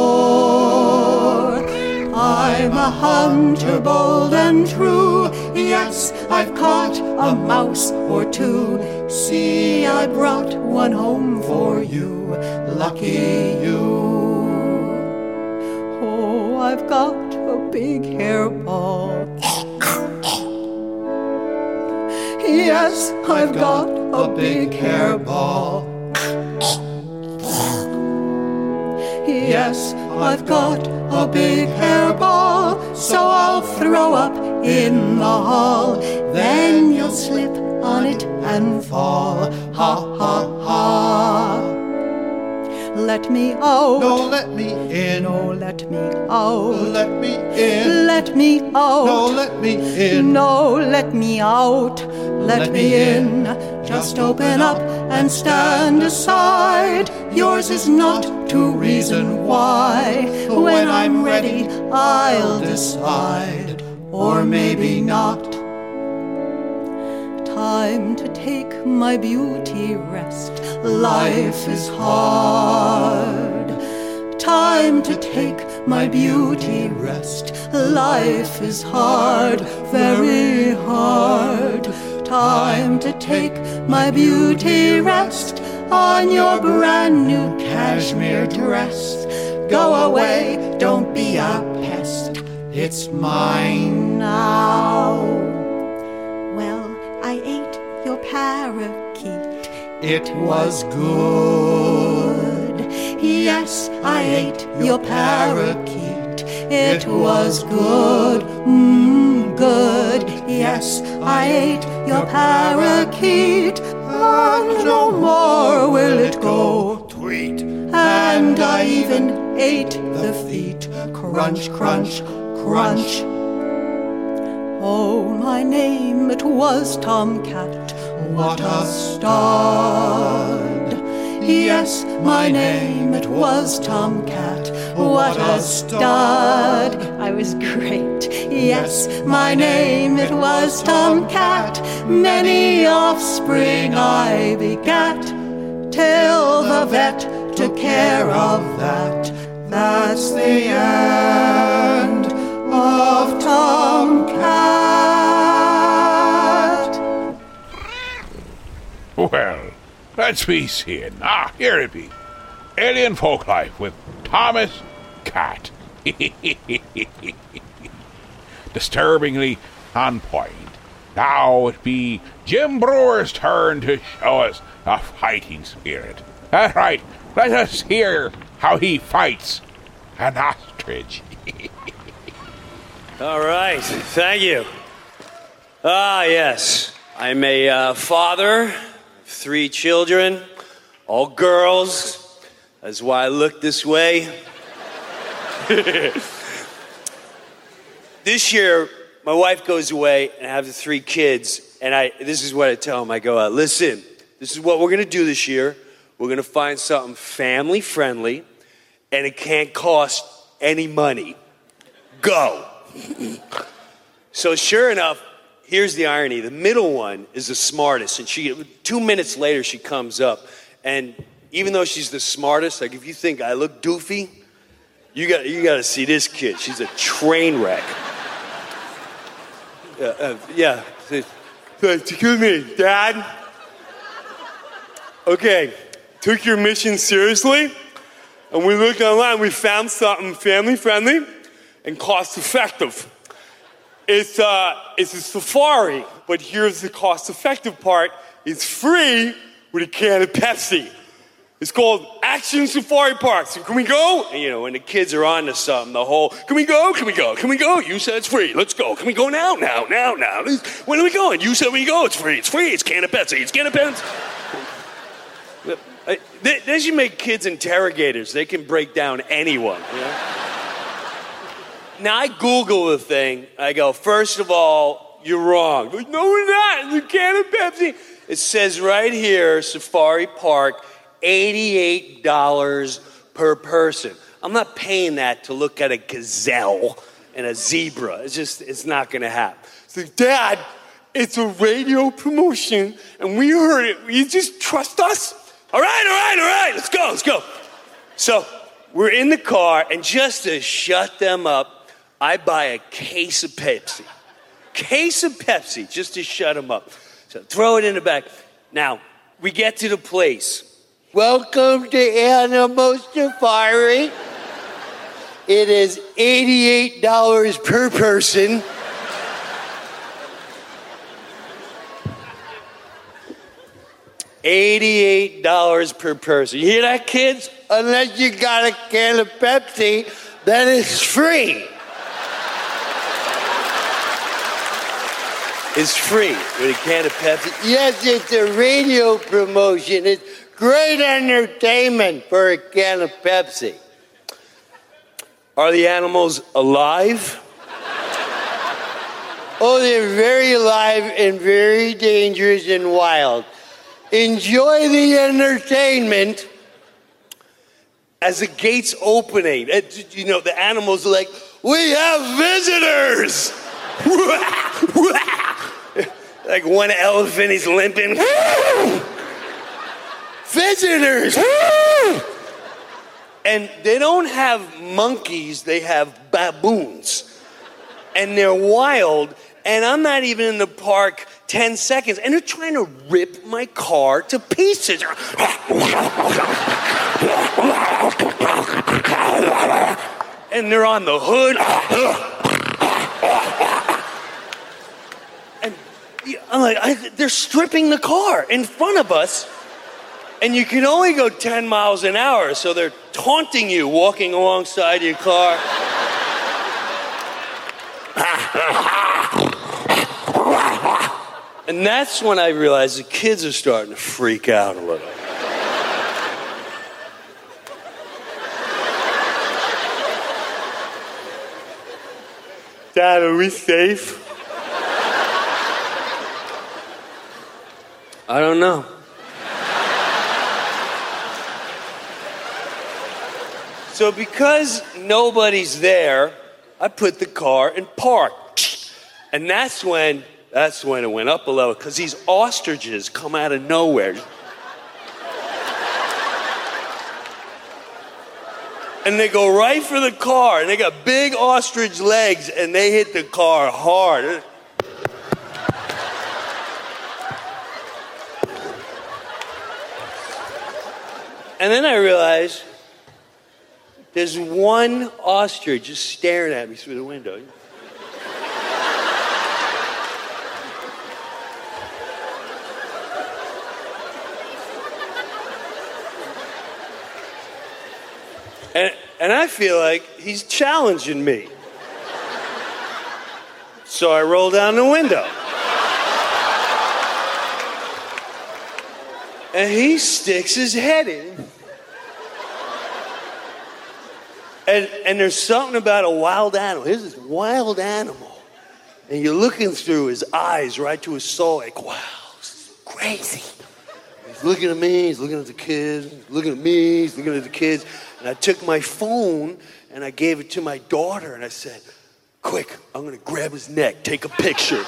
roar. I'm a hunter bold and true, yes, I've caught a mouse or two. See, I brought one home for you, lucky you. Oh, I've got a big hairball. Yes, I've got a big hairball. Yes, I've got a big hairball, so I'll throw up in the hall. Then you'll slip on it and fall. Ha, ha, ha. Let me out. No, let me in. No, let me out. Let me in. Let me out. No, let me in. No, let me out. Let, let me in. Just open up and stand aside. Yours is not to reason why. When I'm ready, I'll decide. Or maybe not. Time to take my beauty rest. Life is hard. Time to take my beauty rest. Life is hard, very hard. Time to take my beauty rest on your brand new cashmere dress. Go away, don't be a pest. It's mine now. Well, I ate your parakeet. It was good. Yes, I ate your parakeet. It was good, mmm, good. Yes, I ate your parakeet. And no more will it go. Tweet. And I even ate the feet. Crunch, crunch, crunch. Oh, my name, it was Tomcat. What a stud. Yes, my name, it was Tomcat. What a stud. I was great. Yes, my name, it was Tomcat. Many offspring I begat, till the vet took care of that. That's the end of Tomcat. Well, let's be seeing. Ah, here it be. Alien Folklife with Thomas Cat. Disturbingly on point. Now it be Jim Brewer's turn to show us a fighting spirit. That's right, let us hear how he fights an ostrich. All right, thank you. Ah, yes. I'm a uh, father, three children, all girls. That's why I look this way. This year, my wife goes away and I have the three kids, and I this is what I tell them. I go, uh, listen, this is what we're going to do this year. We're going to find something family-friendly, and it can't cost any money. Go. So sure enough, here's the irony. The middle one is the smartest, and she two minutes later, she comes up, and even though she's the smartest, like if you think I look doofy, you got you got to see this kid. She's a train wreck. Uh, uh, yeah. Excuse me, Dad. Okay, took your mission seriously, and we looked online. We found something family-friendly and cost-effective. It's uh, it's a safari, but here's the cost-effective part. It's free with a can of Pepsi. It's called Action Safari Park. So can we go? And, you know, when the kids are on to something, the whole, can we go? Can we go? Can we go? You said it's free. Let's go. Can we go now? Now, now, now. When are we going? You said we go. It's free. It's free. It's can of Pepsi. It's can of Pepsi. They, they should make kids interrogators. They can break down anyone. You know? Now, I Google the thing. I go, first of all, you're wrong. Like, no, we're not. It's a can of Pepsi. It says right here, Safari Park, eighty-eight dollars per person. I'm not paying that to look at a gazelle and a zebra. It's just, it's not going to happen. It's like, Dad, it's a radio promotion, and we heard it. Will you just trust us? All right, all right, all right. Let's go, let's go. So we're in the car, and just to shut them up, I buy a case of Pepsi. Case of Pepsi, just to shut them up. So throw it in the back. Now, we get to the place. Welcome to Animal Safari. It is eighty-eight dollars per person. eighty-eight dollars per person. You hear that, kids? Unless you got a can of Pepsi, then it's free. It's free with a can of Pepsi. Yes, it's a radio promotion. It's great entertainment for a can of Pepsi. Are the animals alive? Oh, they're very alive and very dangerous and wild. Enjoy the entertainment. As the gate's opening, you know, the animals are like, we have visitors! Like one elephant, he's limping. Visitors! And they don't have monkeys, they have baboons. And they're wild, And I'm not even in the park ten seconds, and they're trying to rip my car to pieces. And they're on the hood. And I'm like, I, they're stripping the car in front of us. And you can only go ten miles an hour, so they're taunting you walking alongside your car. And that's when I realized the kids are starting to freak out a little. Dad, are we safe? I don't know. So because nobody's there, I put the car in park. And that's when, that's when it went up a level, because these ostriches come out of nowhere. And they go right for the car, and they got big ostrich legs, and they hit the car hard. And then I realized there's one ostrich just staring at me through the window. And, and I feel like he's challenging me. So I roll down the window. And he sticks his head in. And, and there's something about a wild animal. Here's this wild animal. And you're looking through his eyes right to his soul, like, wow, this is crazy. He's looking at me, he's looking at the kids, he's looking at me, he's looking at the kids. And I took my phone and I gave it to my daughter and I said, quick, I'm gonna grab his neck, take a picture.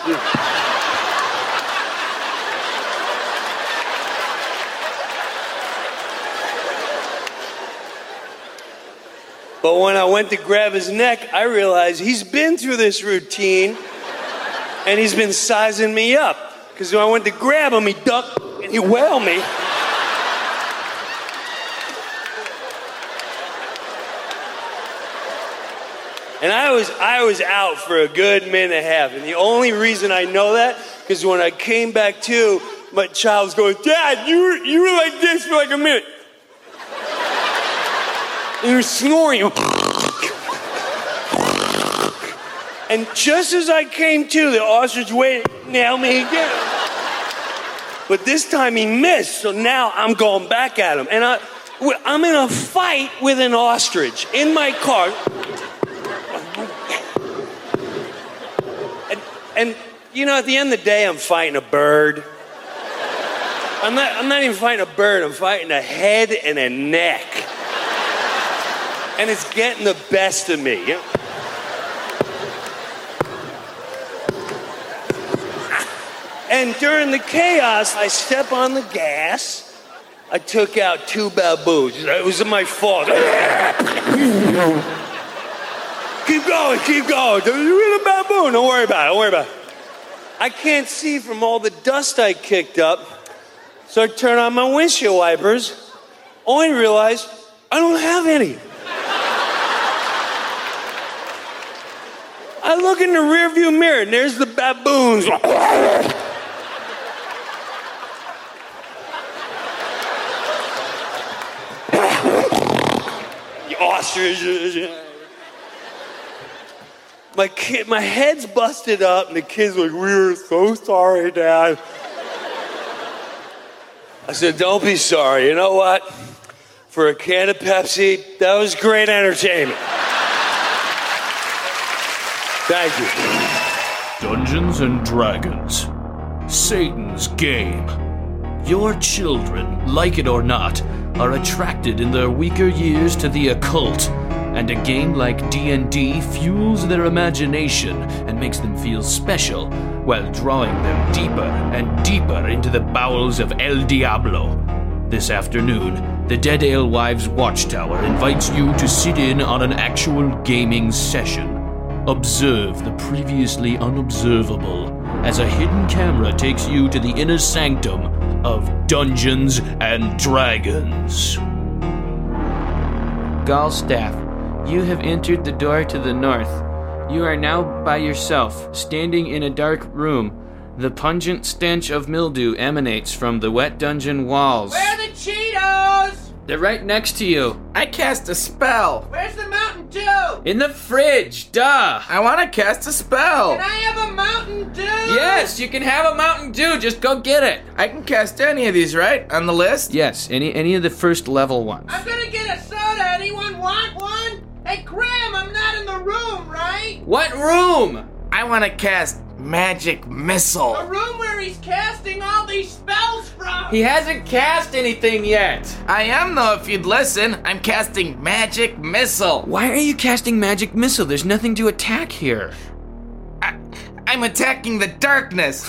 But when I went to grab his neck, I realized he's been through this routine and he's been sizing me up. Because when I went to grab him, he ducked and he whaled me. And I was, I was out for a good minute and a half. And the only reason I know that, because when I came back to, my child was going, Dad, you were, you were like this for like a minute. And you were snoring. And just as I came to, the ostrich waited to nail me again. But this time he missed, so now I'm going back at him. And I, I'm in a fight with an ostrich in my car. And, and you know, at the end of the day, I'm fighting a bird. I'm not, I'm not even fighting a bird, I'm fighting a head and a neck. And it's getting the best of me. You know? And during the chaos, I step on the gas. I took out two baboons. It was my fault. Keep going, keep going. You're a baboon. Don't worry about it. Don't worry about it. I can't see from all the dust I kicked up, so I turn on my windshield wipers. Only to realize I don't have any. I look in the rearview mirror, and there's the baboons. The ostriches. My kid, my head's busted up, and the kid's like, "We're so sorry, Dad." I said, "Don't be sorry. You know what? For a can of Pepsi, that was great entertainment." Thank you. Dungeons and Dragons. Satan's game. Your children, like it or not, are attracted in their weaker years to the occult, and a game like D and D fuels their imagination and makes them feel special while drawing them deeper and deeper into the bowels of El Diablo. This afternoon, the Dead Alewives Watchtower invites you to sit in on an actual gaming session. observe the previously unobservable as a hidden camera takes you to the inner sanctum of Dungeons and Dragons. Gallstaff, you have entered the door to the north. You are now by yourself, standing in a dark room. The pungent stench of mildew emanates from the wet dungeon walls. Where are the Cheetos? They're right next to you. I cast a spell. Where's the Mountain Dew? In the fridge, duh! I want to cast a spell. Can I have a Mountain Dew? Yes, you can have a Mountain Dew, just go get it. I can cast any of these, right? On the list? Yes, any any of the first level ones. I'm gonna get a soda. Anyone want one? Hey, Graham, I'm not in the room, right? What room? I want to cast Magic Missile. A room where he's casting all these spells from. He hasn't cast anything yet. I am, though, if you'd listen. I'm casting Magic Missile. Why are you casting Magic Missile? There's nothing to attack here. I, I'm attacking the darkness.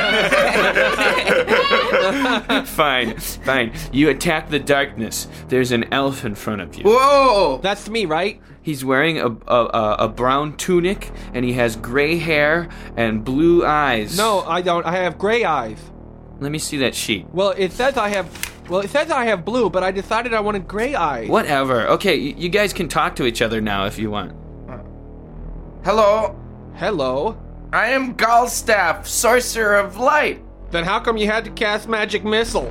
Fine, fine. You attack the darkness. There's an elf in front of you. Whoa! That's me, right? He's wearing a, a, a brown tunic, and he has gray hair and blue eyes. No, I don't. I have gray eyes. Let me see that sheet. Well, it says I have... Well, it says I have blue, but I decided I wanted gray eyes. Whatever. Okay, y- you guys can talk to each other now if you want. Hello? Hello? I am Gallstaff, Sorcerer of Light. Then how come you had to cast Magic Missile?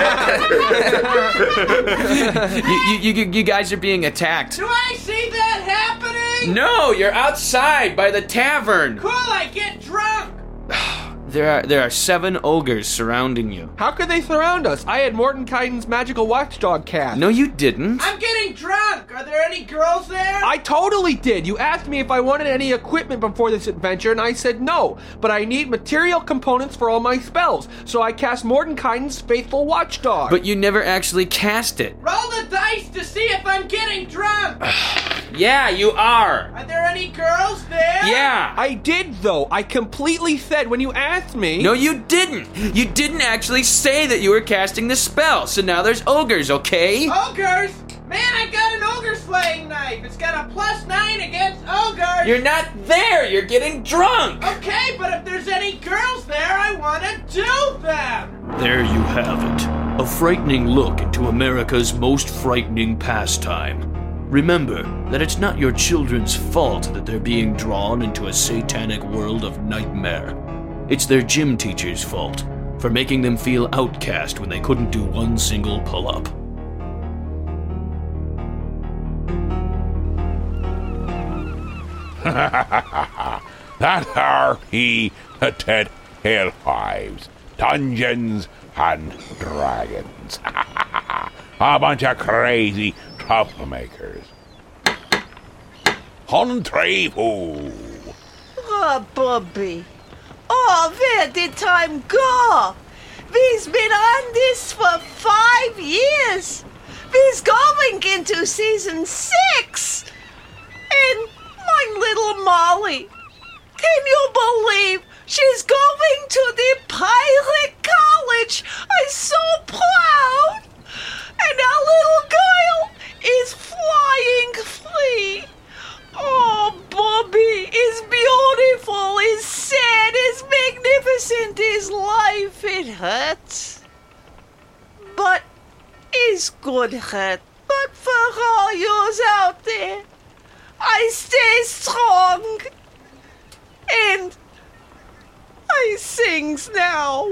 you, you, you, you guys are being attacked. Do I see that happening? No, you're outside by the tavern. Cool, I get drunk. There are there are seven ogres surrounding you. How could they surround us? I had Mordenkainen's magical watchdog cast. No, you didn't. I'm getting drunk. Are there any girls there? I totally did. You asked me if I wanted any equipment before this adventure, and I said no. But I need material components for all my spells, so I cast Mordenkainen's faithful watchdog. But you never actually cast it. Roll the dice to see if I'm getting drunk. Yeah, you are. Are there any girls there? Yeah. I did, though. I completely said when you asked me. No, you didn't. You didn't actually say that you were casting the spell, so now there's ogres, okay? Ogres? Man, I got an ogre slaying knife. It's got a plus nine against ogres. You're not there. You're getting drunk. Okay, but if there's any girls there, I want to do them. There you have it. A frightening look into America's most frightening pastime. Remember that it's not your children's fault that they're being drawn into a satanic world of nightmare. It's their gym teacher's fault for making them feel outcast when they couldn't do one single pull-up. That are he the Ted Hellfives, Dungeons and Dragons. A bunch of crazy troublemakers. Huntrevo. Oh, Bobby. Oh, where did time go? We've been on this for five years. We're going into season six. And my little Molly, can you believe she's going to the pirate college? I'm so proud. And our little girl is flying free. Oh, Bobby is beautiful, is sad, is magnificent, is life. It hurts. But is good hurt. But for all yous out there, I stay strong. And I sings now.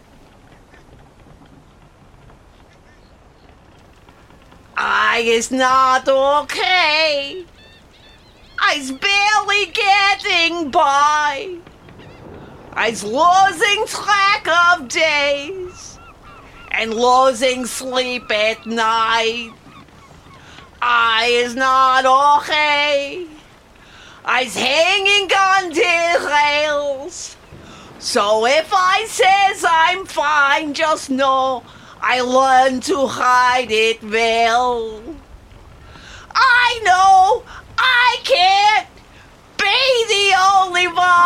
I is not okay. I's barely getting by. I's losing track of days and losing sleep at night. I is not okay. I's hanging on the rails. So if I says I'm fine, just know I learned to hide it well. I know I can't be the only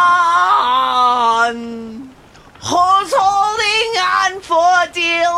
one who's holding on for dear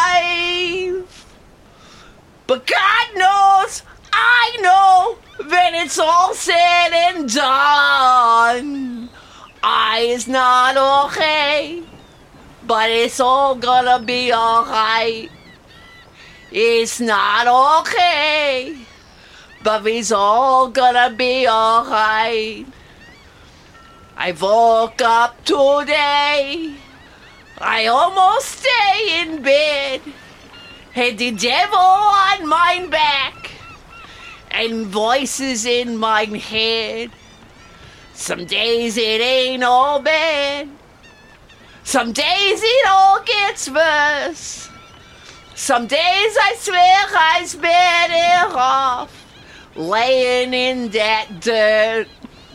life. But God knows I know when when it's all said and done, I's not okay, but it's all gonna be alright. It's not okay, but it's all gonna be alright. I woke up today, I almost stay in bed, had the devil on my back, and voices in my head. Some days it ain't all bad, some days it all gets worse. Some days I swear I's better off laying in that dirt.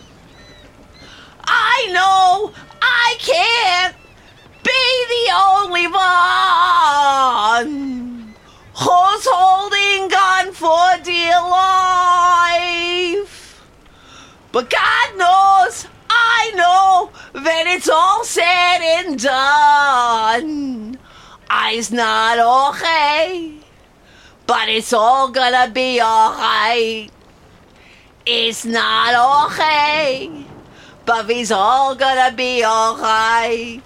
I know I can't be the only one who's holding on for dear life. But God knows, I know, that it's all said and done, I's not okay, but it's all gonna be alright. It's not okay, but it's all gonna be alright.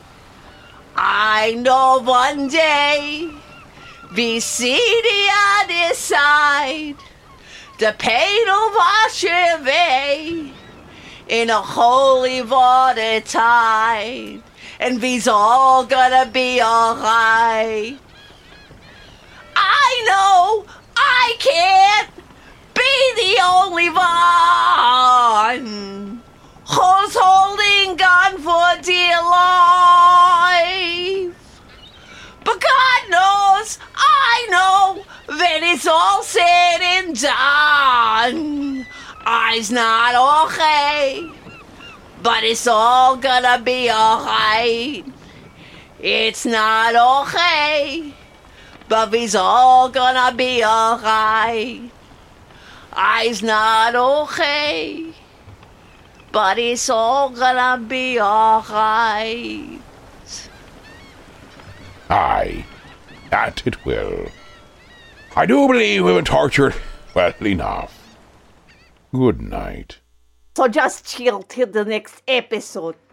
I know one day we see the other side, the pain will wash away in a holy water tide, and we's all gonna be alright. I know I can't be the only one who's holding on for dear life. But God knows, I know, that it's all said and done, I's not okay, but it's all gonna be alright. It's not okay, but it's all gonna be alright. I's not okay, but it's all gonna be alright. Aye, that it will. I do believe we've been tortured well enough. Good night. So just chill till the next episode.